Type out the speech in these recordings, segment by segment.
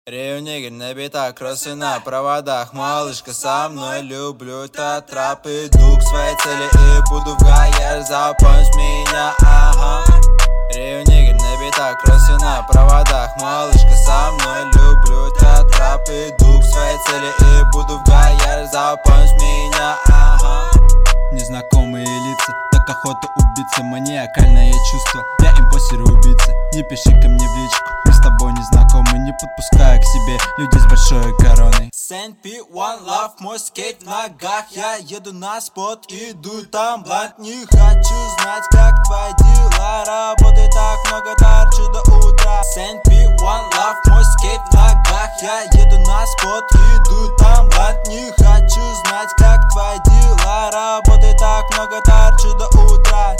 Ревнигер набита кроссы на проводах. Малышка со мной, люблю тетрап. Иду к своей цели и буду в ГАЭ. Запомнишь меня, ага. Ревнигер набита кроссы на проводах. Малышка со мной, люблю тетрап. Иду к своей цели и буду в ГАЭ. Запомнишь меня, ага. Незнакомые лица, так охота убиться. Маниакальное чувство, я импостер и убийца. Не пиши ко мне в личку, мы с тобой не знакомы. Не подпускаю к себе людей с большой короной. Сент-Пи, One Love, мой скейт в ногах. Я еду на спот, иду там блант. Не хочу знать, как твои дела. Работы так много, торчу до утра. Сент-Пи, One Love, мой скейт в ногах. Я еду на спот, иду там блант. Не хочу знать, как твои дела. Работы так много, торчу до утра.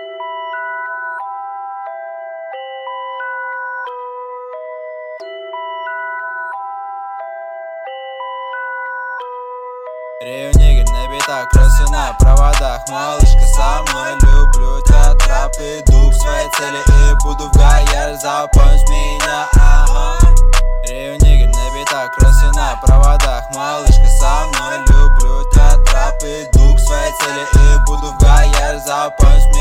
Ревнигер набита кроссы на проводах. Малышка со мной, люблю тетрап. Иду к своей цели и буду в ГАЭ. Запомнишь меня, ага. Ревнигер набита кроссы на проводах. Малышка со мной, люблю тетрап. Иду к своей цели и буду в ГАЭ. Запомнишь меня.